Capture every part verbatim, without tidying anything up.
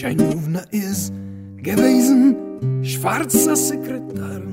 Scheinowna ist gewesen, schwarzer Sekretär.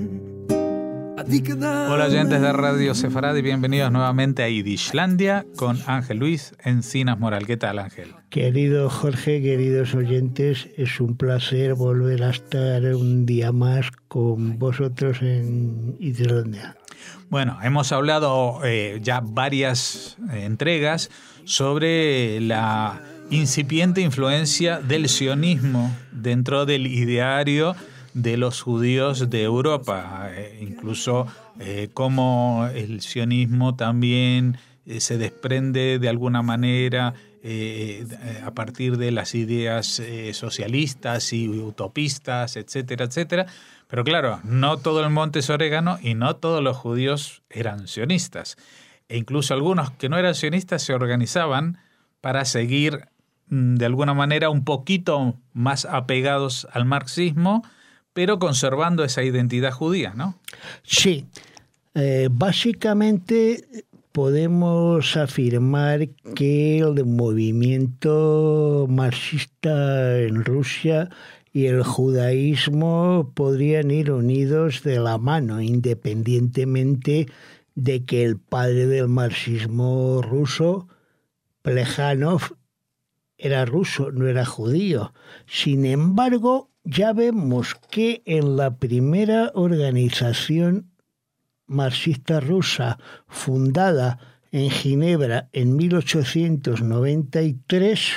Hola oyentes de Radio Sefarad y bienvenidos nuevamente a Yidishlandia con Ángel Luis Encinas Moral. ¿Qué tal, Ángel? Querido Jorge, queridos oyentes, es un placer volver a estar un día más con vosotros en Yidishlandia. Bueno, hemos hablado eh, ya varias eh, entregas sobre la incipiente influencia del sionismo dentro del ideario de los judíos de Europa, eh, incluso eh, cómo el sionismo también eh, se desprende de alguna manera eh, a partir de las ideas eh, socialistas y utopistas, etcétera, etcétera. Pero claro, no todo el monte es orégano y no todos los judíos eran sionistas. E incluso algunos que no eran sionistas se organizaban para seguir mm, de alguna manera un poquito más apegados al marxismo, pero conservando esa identidad judía, ¿no? Sí. Eh, básicamente podemos afirmar que el movimiento marxista en Rusia y el judaísmo podrían ir unidos de la mano, independientemente de que el padre del marxismo ruso, Plejánov, era ruso, no era judío. Sin embargo, ya vemos que en la primera organización marxista rusa fundada en Ginebra en mil ochocientos noventa y tres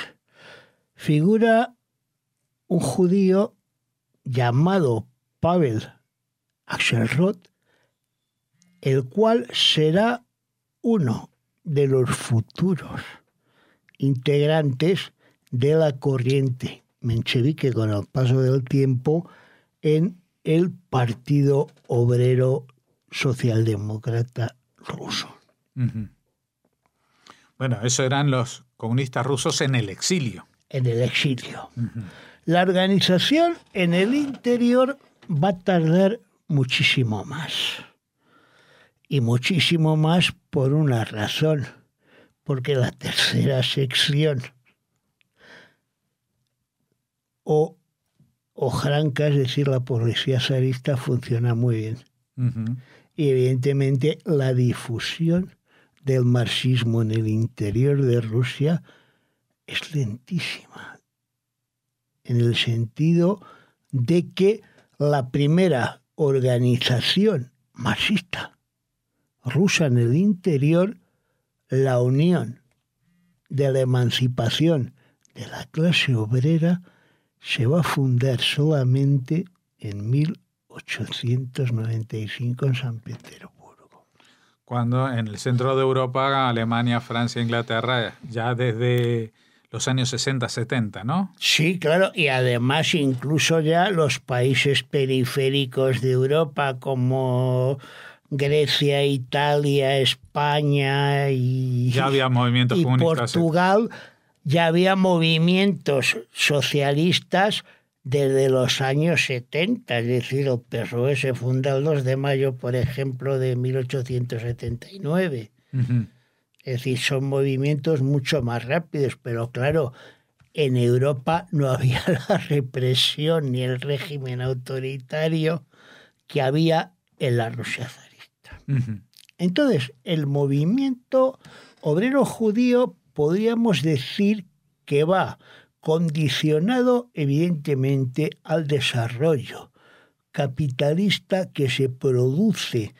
figura un judío llamado Pavel Axelrod, el cual será uno de los futuros integrantes de la corriente menchevique con el paso del tiempo en el Partido Obrero Socialdemócrata Ruso. Uh-huh. Bueno, eso eran los comunistas rusos en el exilio. En el exilio. Uh-huh. La organización en el interior va a tardar muchísimo más. Y muchísimo más por una razón. Porque la tercera sección o Ojranka, es decir, la policía zarista, funciona muy bien. Uh-huh. Y evidentemente la difusión del marxismo en el interior de Rusia es lentísima, en el sentido de que la primera organización marxista rusa en el interior, la Unión de la Emancipación de la Clase Obrera, se va a fundar solamente en mil ochocientos noventa y cinco en San Petersburgo. Cuando en el centro de Europa, Alemania, Francia, Inglaterra, ya desde los años sesenta, setenta, ¿no? Sí, claro, y además incluso ya los países periféricos de Europa como Grecia, Italia, España y, ya había movimientos y comunistas. Portugal, ya había movimientos socialistas desde los años setenta, es decir, el P S O E se funda el dos de mayo, por ejemplo, de mil ochocientos setenta y nueve. Uh-huh. Es decir, son movimientos mucho más rápidos, pero claro, en Europa no había la represión ni el régimen autoritario que había en la Rusia zarista. Uh-huh. Entonces, el movimiento obrero judío podríamos decir que va condicionado evidentemente al desarrollo capitalista que se produce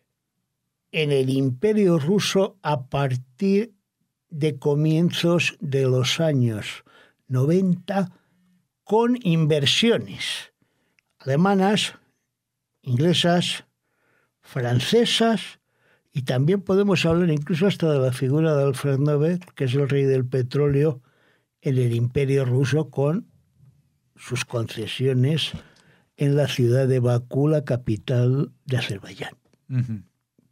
en el Imperio Ruso a partir de comienzos de los años noventa, con inversiones alemanas, inglesas, francesas, y también podemos hablar incluso hasta de la figura de Alfred Nobel, que es el rey del petróleo en el Imperio Ruso, con sus concesiones en la ciudad de Bakú, la capital de Azerbaiyán. Uh-huh.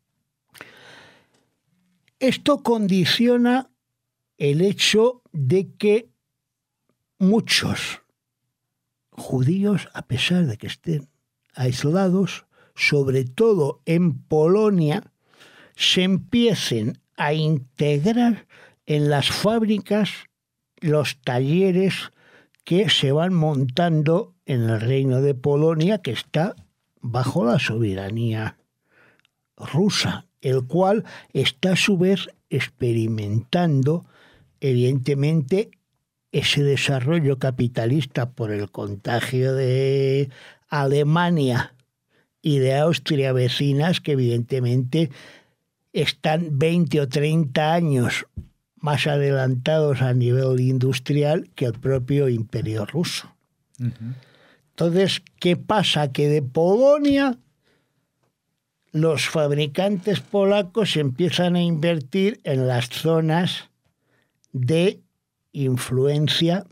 Esto condiciona el hecho de que muchos judíos, a pesar de que estén aislados, sobre todo en Polonia, se empiecen a integrar en las fábricas, los talleres que se van montando en el reino de Polonia, que está bajo la soberanía rusa, el cual está a su vez experimentando, evidentemente, ese desarrollo capitalista por el contagio de Alemania y de Austria vecinas, que evidentemente están veinte o treinta años más adelantados a nivel industrial que el propio imperio ruso. Uh-huh. Entonces, ¿qué pasa? Que de Polonia los fabricantes polacos empiezan a invertir en las zonas de influencia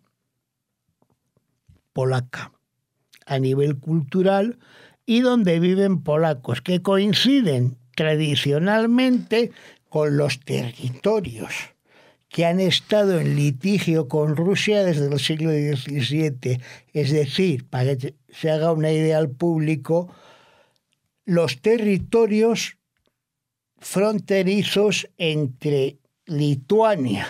polaca a nivel cultural y donde viven polacos que coinciden tradicionalmente con los territorios que han estado en litigio con Rusia desde el siglo diecisiete. Es decir, para que se haga una idea al público, los territorios fronterizos entre Lituania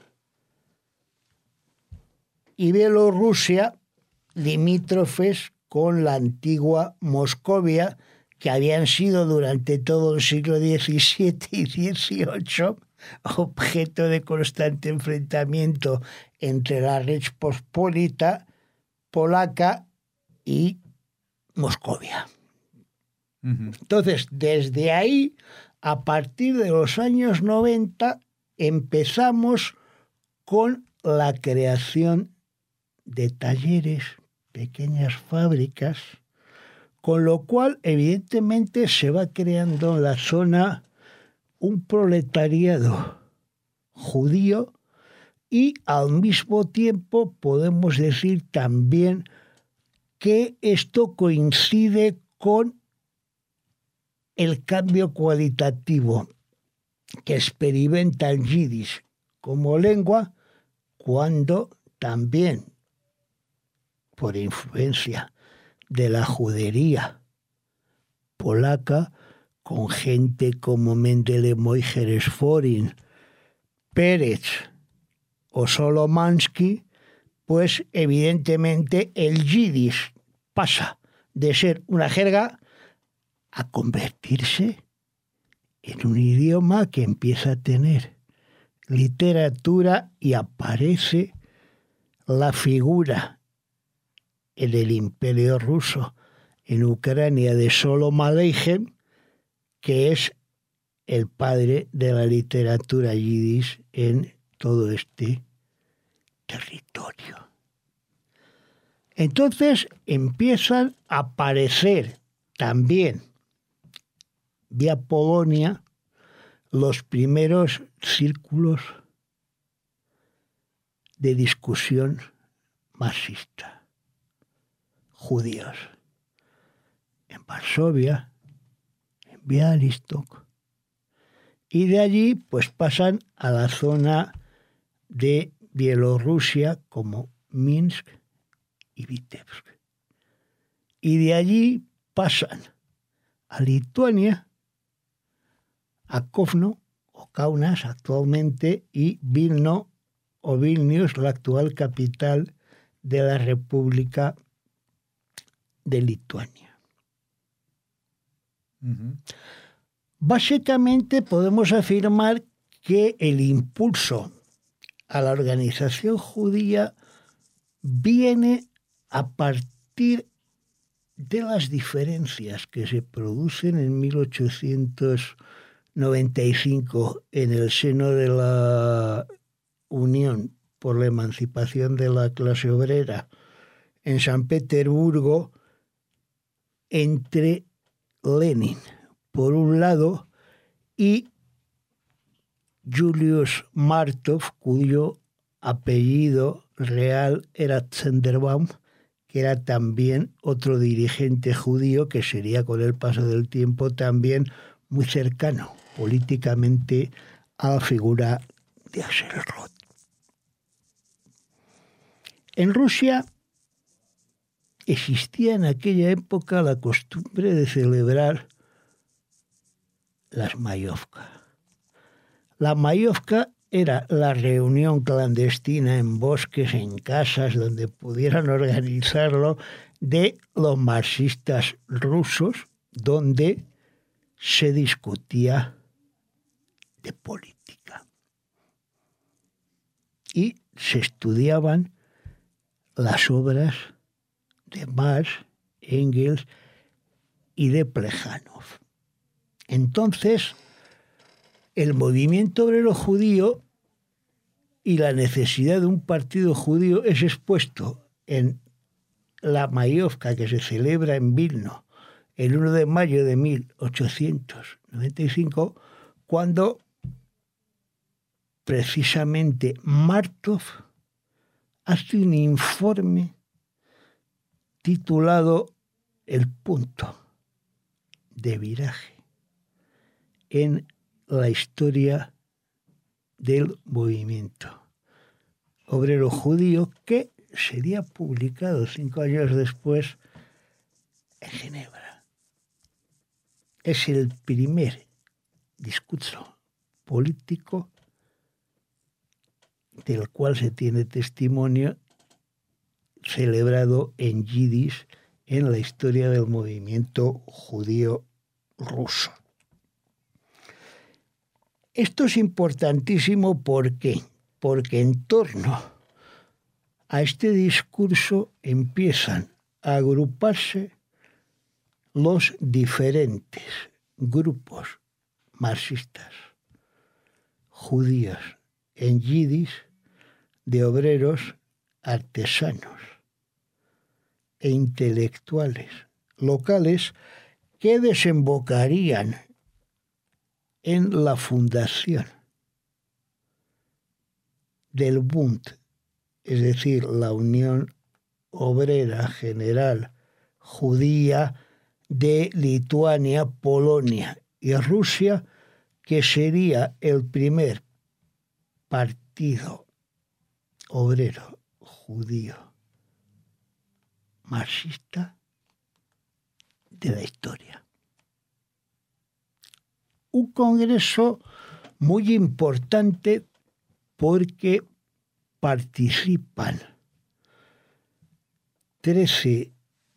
y Bielorrusia, limítrofes con la antigua Moscovia, que habían sido durante todo el siglo diecisiete y dieciocho objeto de constante enfrentamiento entre la Reich Pospolita polaca y Moscovia. Uh-huh. Entonces, desde ahí, a partir de los años noventa, empezamos con la creación de talleres, pequeñas fábricas, con lo cual, evidentemente, se va creando en la zona un proletariado judío y al mismo tiempo podemos decir también que esto coincide con el cambio cualitativo que experimenta el yiddish como lengua cuando también, por influencia de la judería polaca, con gente como Mendele Moicheres Forin, Pérez o Solomansky, pues evidentemente el yiddish pasa de ser una jerga a convertirse en un idioma que empieza a tener literatura y aparece la figura en el Imperio Ruso en Ucrania de Sholom Aleichem, que es el padre de la literatura yiddish en todo este territorio. Entonces empiezan a aparecer también vía Polonia los primeros círculos de discusión marxista, judíos, en Varsovia, en Białystok, y de allí pues pasan a la zona de Bielorrusia como Minsk y Vitebsk. Y de allí pasan a Lituania, a Kovno o Kaunas actualmente, y Vilno o Vilnius, la actual capital de la República de Lituania. Uh-huh. Básicamente podemos afirmar que el impulso a la organización judía viene a partir de las diferencias que se producen en mil ochocientos noventa y cinco en el seno de la Unión por la Emancipación de la Clase Obrera en San Petersburgo entre Lenin, por un lado, y Julius Martov, cuyo apellido real era Zenderbaum, que era también otro dirigente judío que sería con el paso del tiempo también muy cercano políticamente a la figura de Axelrod. En Rusia existía en aquella época la costumbre de celebrar las Mayovka. La Mayovka era la reunión clandestina en bosques, en casas, donde pudieran organizarlo, de los marxistas rusos, donde se discutía de política. Y se estudiaban las obras de Marx, Engels y de Plejánov. Entonces, el movimiento obrero judío y la necesidad de un partido judío es expuesto en la Mayovka, que se celebra en Vilno el uno de mayo de mil ochocientos noventa y cinco, cuando precisamente Martov hace un informe titulado El punto de viraje en la historia del movimiento obrero judío, que sería publicado cinco años después en Ginebra. Es el primer discurso político del cual se tiene testimonio celebrado en yiddish en la historia del movimiento judío ruso. Esto es importantísimo, ¿por qué? Porque en torno a este discurso empiezan a agruparse los diferentes grupos marxistas judíos en yiddish de obreros, artesanos e intelectuales locales que desembocarían en la fundación del Bund, es decir, la Unión Obrera General Judía de Lituania, Polonia y Rusia, que sería el primer partido obrero judío marxista de la historia. Un congreso muy importante porque participan trece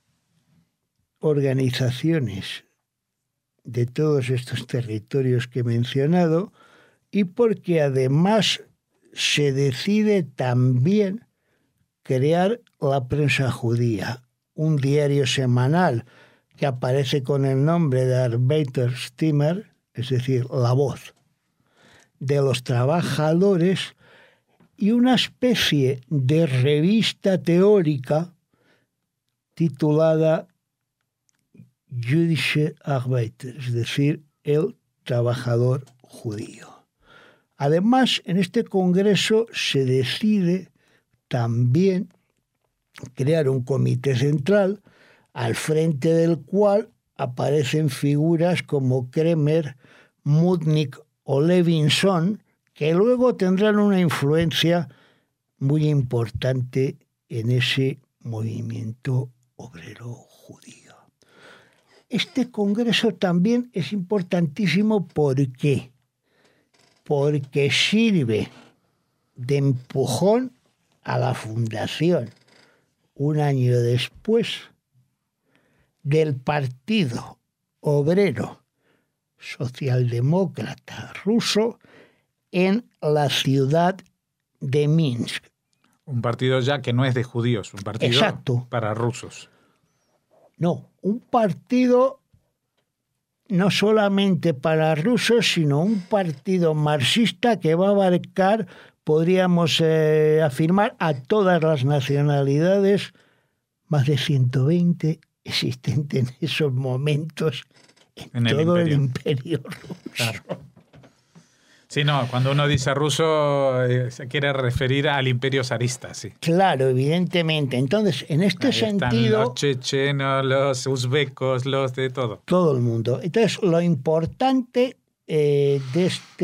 organizaciones de todos estos territorios que he mencionado, y porque además se decide también crear la prensa judía, un diario semanal que aparece con el nombre de Arbeiterstimme, es decir, la voz de los trabajadores, y una especie de revista teórica titulada Jüdische Arbeiter, es decir, el trabajador judío. Además, en este congreso se decide también crear un comité central al frente del cual aparecen figuras como Kremer, Mutnik o Levinson, que luego tendrán una influencia muy importante en ese movimiento obrero judío. Este congreso también es importantísimo, ¿por qué? Porque sirve de empujón a la fundación, un año después, del Partido Obrero Socialdemócrata Ruso en la ciudad de Minsk. Un partido ya que no es de judíos, un partido Exacto. para rusos. No, un partido no solamente para rusos, sino un partido marxista que va a abarcar, podríamos eh, afirmar, a todas las nacionalidades, más de ciento veinte existentes en esos momentos en, en todo el imperio, el imperio ruso. Claro. Sí, no, cuando uno dice ruso eh, se quiere referir al imperio zarista, sí. Claro, evidentemente. Entonces, en este Ahí sentido... están los chechenos, los uzbecos, los de todo. Todo el mundo. Entonces, lo importante eh, de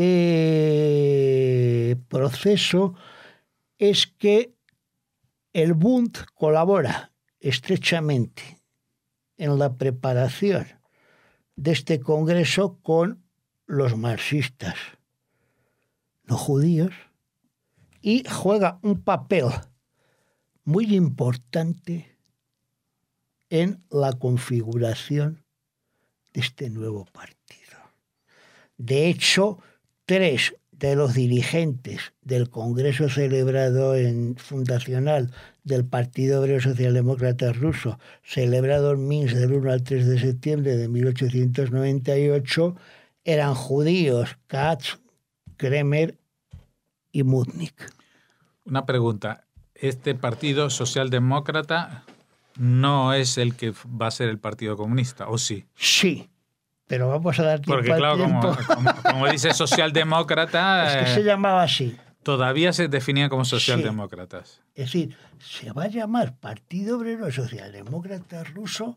este proceso es que el Bund colabora estrechamente en la preparación de este congreso con los marxistas no judíos, y juega un papel muy importante en la configuración de este nuevo partido. De hecho, tres de los dirigentes del Congreso celebrado en fundacional del Partido Obrero Socialdemócrata Ruso, celebrado en Minsk del uno al tres de septiembre de mil ochocientos noventa y ocho, eran judíos, Katz, Kremer y Mutnik. Una pregunta. ¿Este Partido Socialdemócrata no es el que va a ser el Partido Comunista, o sí? Sí, pero vamos a dar tiempo Porque al claro, tiempo. como, como, como dice socialdemócrata, Es que eh, se llamaba así. todavía se definían como socialdemócratas. Es decir, se va a llamar Partido Obrero Socialdemócrata Ruso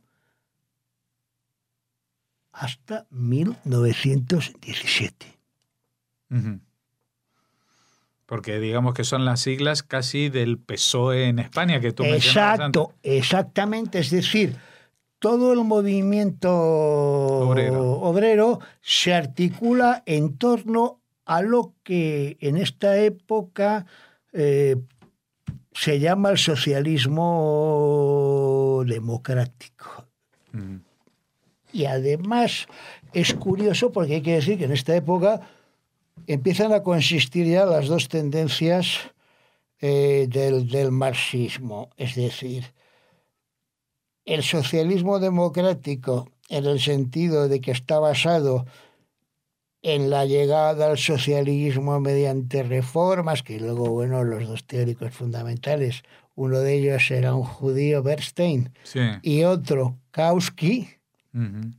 hasta mil novecientos diecisiete. Uh-huh. Porque digamos que son las siglas casi del P S O E en España, que tú mencionabas antes. Exacto, exactamente. Es decir, todo el movimiento Obrero. obrero se articula en torno a lo que en esta época eh, se llama el socialismo democrático. Uh-huh. Y además es curioso porque hay que decir que en esta época empiezan a consistir ya las dos tendencias eh, del, del marxismo. Es decir, el socialismo democrático en el sentido de que está basado en la llegada al socialismo mediante reformas, que luego, bueno, los dos teóricos fundamentales, uno de ellos era un judío, Bernstein, Sí. y otro, Kautsky, Uh-huh.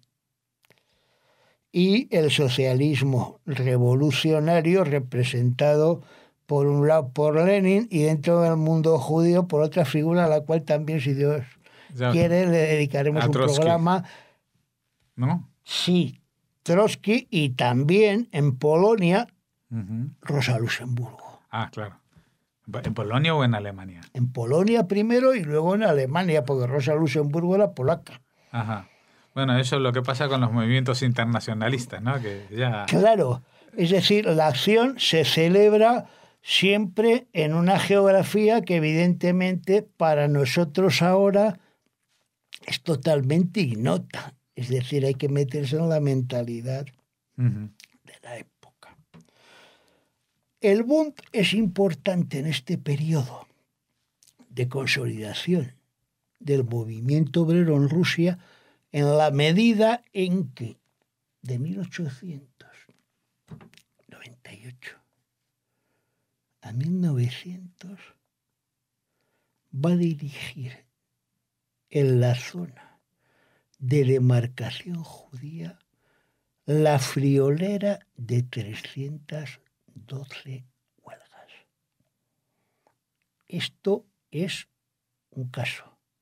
y el socialismo revolucionario representado por un lado por Lenin y dentro del mundo judío por otra figura a la cual también, si Dios Ya, quiere, le dedicaremos a un Trotsky. programa. ¿no? Sí, Trotsky, y también en Polonia, Uh-huh. Rosa Luxemburgo. Ah, claro. ¿En Polonia o en Alemania? En Polonia primero y luego en Alemania, porque Rosa Luxemburgo era polaca. Ajá. Bueno, eso es lo que pasa con los movimientos internacionalistas, ¿no? Que ya... Claro, es decir, la acción se celebra siempre en una geografía que evidentemente para nosotros ahora es totalmente ignota. Es decir, hay que meterse en la mentalidad Uh-huh. de la época. El Bund es importante en este periodo de consolidación del movimiento obrero en Rusia en la medida en que de mil ochocientos noventa y ocho a mil novecientos va a dirigir en la zona de demarcación judía la friolera de trescientas doce huelgas. Esto es un caso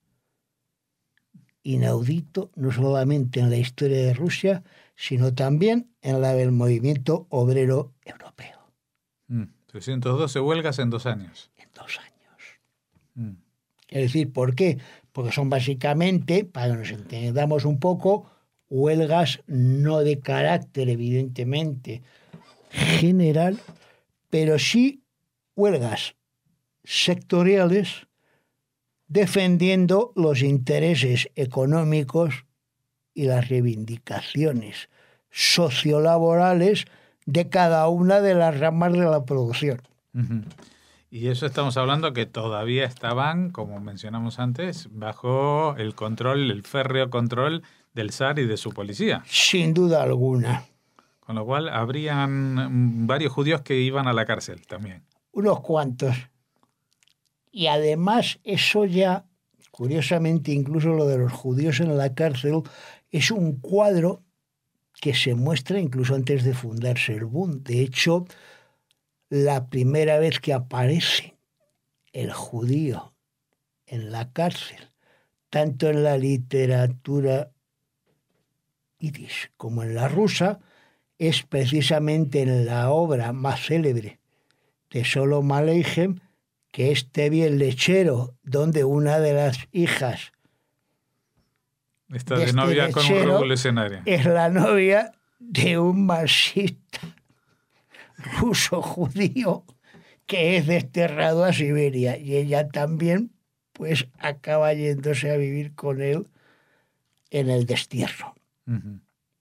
inaudito, no solamente en la historia de Rusia, sino también en la del movimiento obrero europeo. Mm. trescientas doce huelgas en dos años. En dos años. Mm. Es decir, ¿por qué? Porque son básicamente, para que nos entendamos un poco, huelgas no de carácter, evidentemente, general, pero sí huelgas sectoriales defendiendo los intereses económicos y las reivindicaciones sociolaborales de cada una de las ramas de la producción. Uh-huh. Y eso estamos hablando que todavía estaban, como mencionamos antes, bajo el control, el férreo control del zar y de su policía. Sin duda alguna. Con lo cual habrían varios judíos que iban a la cárcel también. Unos cuantos. Y además eso ya, curiosamente, incluso lo de los judíos en la cárcel, es un cuadro que se muestra incluso antes de fundarse el Bund. De hecho, la primera vez que aparece el judío en la cárcel, tanto en la literatura yiddish como en la rusa, es precisamente en la obra más célebre de Sholom Aleichem, que es Tevi el lechero, donde una de las hijas Está de de este novia con un lechero revolucionario. es la novia de un marxista ruso judío que es desterrado a Siberia, y ella también pues acaba yéndose a vivir con él en el destierro. Uh-huh.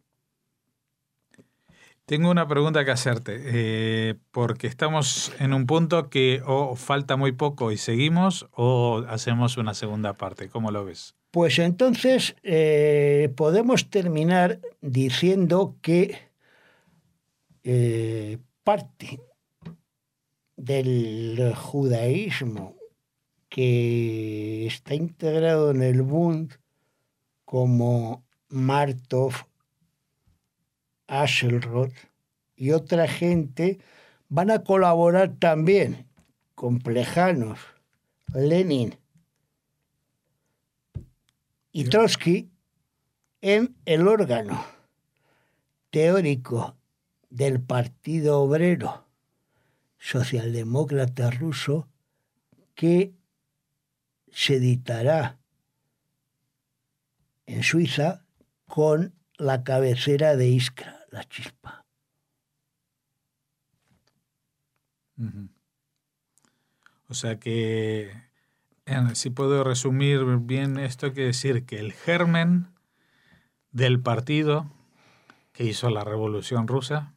Tengo una pregunta que hacerte, eh, porque estamos en un punto que o falta muy poco y seguimos, o hacemos una segunda parte. ¿Cómo lo ves? Pues entonces eh, podemos terminar diciendo que eh, parte del judaísmo que está integrado en el Bund, como Martov, Axelrod y otra gente, van a colaborar también con Plejánov, Lenin y Trotsky en el órgano teórico del Partido Obrero Socialdemócrata Ruso, que se editará en Suiza con la cabecera de Iskra, la Chispa. Uh-huh. O sea que, si puedo resumir bien esto, quiere decir que el germen del partido que hizo la Revolución Rusa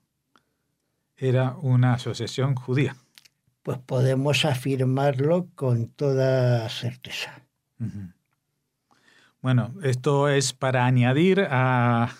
era una asociación judía. Pues podemos afirmarlo con toda certeza. Uh-huh. Bueno, esto es para añadir a,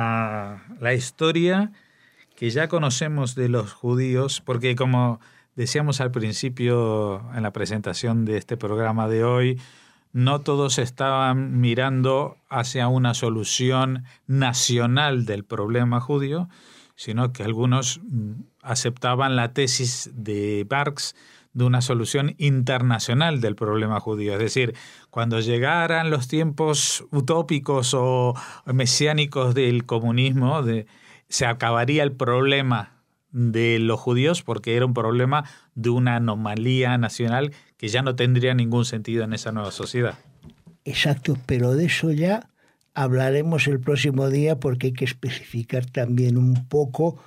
a la historia que ya conocemos de los judíos, porque como decíamos al principio en la presentación de este programa de hoy, no todos estaban mirando hacia una solución nacional del problema judío, sino que algunos aceptaban la tesis de Marx de una solución internacional del problema judío. Es decir, cuando llegaran los tiempos utópicos o mesiánicos del comunismo, de, se acabaría el problema de los judíos porque era un problema de una anomalía nacional que ya no tendría ningún sentido en esa nueva sociedad. Exacto, pero de eso ya hablaremos el próximo día, porque hay que especificar también un poco,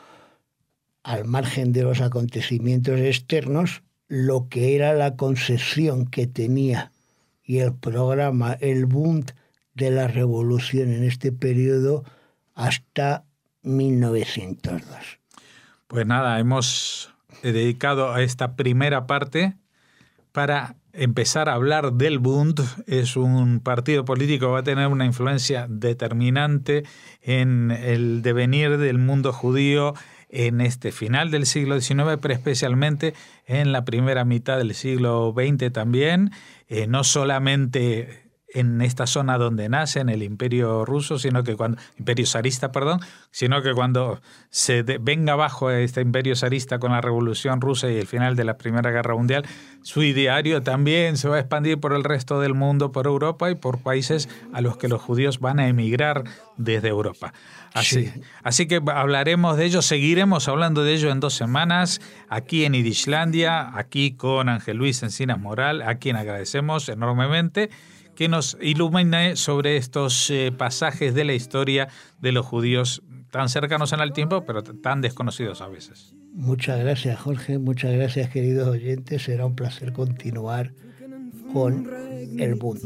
al margen de los acontecimientos externos, lo que era la concepción que tenía y el programa, el Bund de la revolución en este periodo hasta mil novecientos dos. Pues nada, hemos dedicado a esta primera parte para empezar a hablar del Bund. Es un partido político que va a tener una influencia determinante en el devenir del mundo judío en este final del siglo diecinueve, pero especialmente en la primera mitad del siglo veinte también, eh, no solamente en esta zona donde nace, en el Imperio Ruso, sino que cuando Imperio zarista, perdón, sino que cuando se de, venga abajo este Imperio zarista con la Revolución Rusa y el final de la Primera Guerra Mundial, su ideario también se va a expandir por el resto del mundo, por Europa y por países a los que los judíos van a emigrar desde Europa. Así, sí. así que hablaremos de ello, seguiremos hablando de ello en dos semanas, aquí en Yidishlandia, aquí con Ángel Luis Encinas Moral, a quien agradecemos enormemente que nos ilumine sobre estos eh, pasajes de la historia de los judíos tan cercanos en el tiempo, pero tan desconocidos a veces. Muchas gracias, Jorge. Muchas gracias, queridos oyentes. Será un placer continuar con el Bund.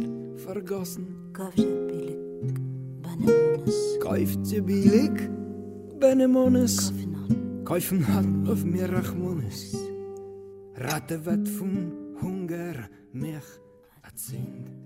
Kaufte billig Benemones, kaufen hat auf mir Rachmones, Ratte wat von Hunger mich erzählt.